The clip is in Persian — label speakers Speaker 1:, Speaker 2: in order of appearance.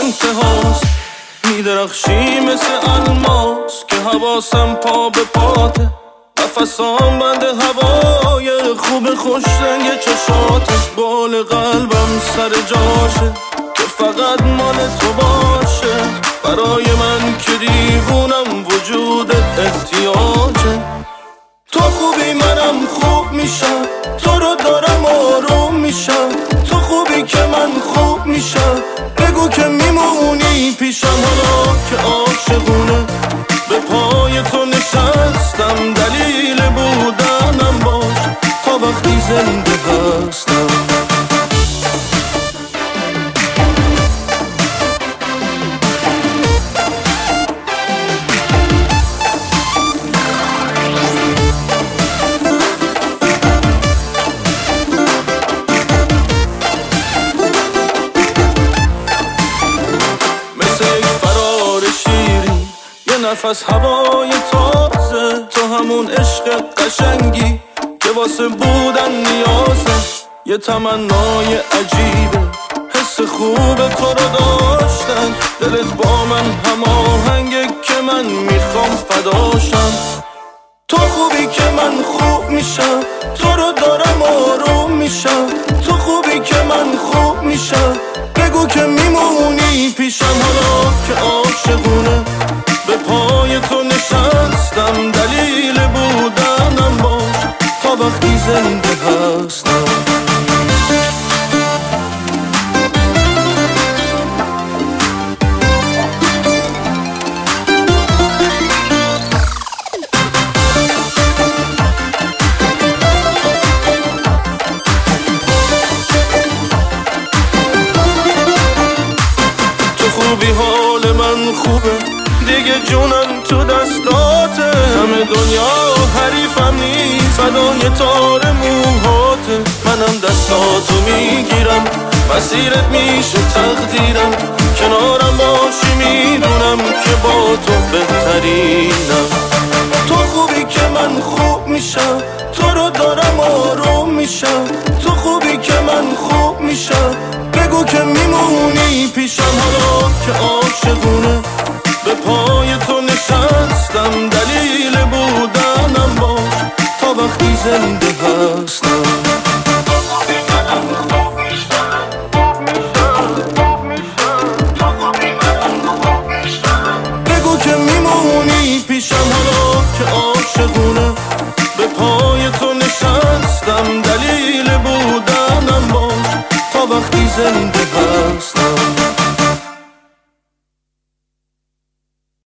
Speaker 1: انتهاست. میدرخشی مثل الماس که حواسم پا به پاته، نفسام بند هوای خوب خوش رنگ چشاته. بال قلبم سر جاشه که فقط مال تو باشه، برای من که دیوونم وجودت احتیاجه. تو خوبی منم خوب میشم، تو رو دارم آروم میشم. تو خوبی که من خوب میشم، بگو که میمونی پیشم. حالا که عاشقونه به پای تو نشستم، دلیل بودنم باش تا وقتی زنده هستم. نفس هوای تازه، تو همون عشق قشنگی که واسه بودن نیازه. یه تمنای عجیبه حس خوب تو رو داشتن، دلت با من هماهنگه که من میخوام فداشم. تو خوبی که من خوب میشم، تو رو دارم آروم میشم. تو خوبی که من خوب میشم، بگو که میمونی پیشم. حالا که عاشقونه به پای تو نشستم، دلیل بودنم باش تا وقتی زنده هستم. تو خوبی حال من خوبه دیگه، جونم تو دستاته. همه دنیا حریفم نیست، فدای تار موهاته. منم دستاتو میگیرم، مسیرت میشه تقدیرم. کنارم باشی میدونم که با تو بهترینم. تو خوبی که من خوب میشم، تو رو دارم آروم میشم. تو خوبی که من خوب میشم، بگو که میمونی پیشم. حالا که عاشقونه به پای تو نشستم، دلیل بودنم باش تا وقتی زنده هستم. بگو که میمونی پیشم. حالا که عاشقونه به پای تو نشستم، دلیل بودنم باش تا وقتی زنده